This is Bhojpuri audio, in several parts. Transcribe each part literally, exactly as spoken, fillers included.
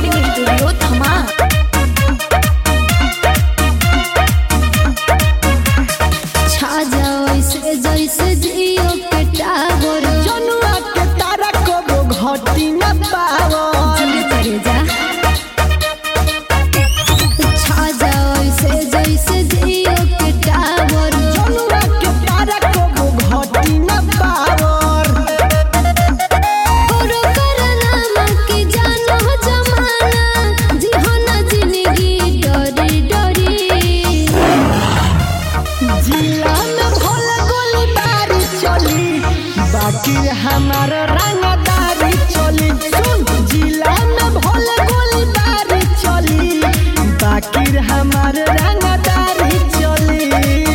रिकॉर्डिंग स्टूडियो थमा। छा जाओ ऐसे जैसे जियो के टावर, जनुआ के तारा को घटी न पावो। जिले तेरे जा छा जाओ ऐसे जैसे जियो के टावर, जनुआ के तारा को घटी न पावो। करो करना की जानो जमाना, जीवना जिंदगी डरी डरी। जिला में भोला गोली बारी चली, बाकी हमार रंगदारी चली। सुन, जिला में भोला गोली बारी चली, बाकी हमार रंगदारी चली।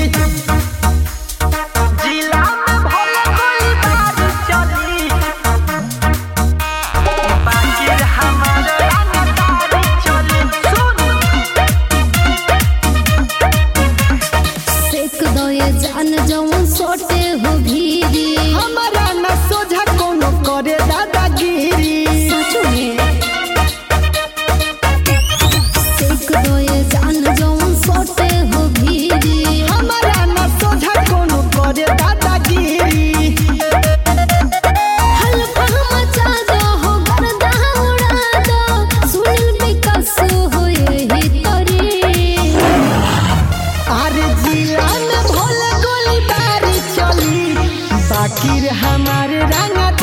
जिला में भोला गोली बारी चली, बाकी हमार रंगदारी चली। सुन, सेक दो ये जान जवन सोटे हो भीरी, हमारा न सोझा कोनो करे दादागिरी। सचो में सेक दो ये जान जवन सोटे हो भीरी, हमारा न सोझा कोनो करे दादागिरी। हल्का मचा दो हो गर्दा उड़ा दो, सुनील विकास हो यही तरी। अरे जिला में भोला गोली बारी चली, बाकी हमारे रंग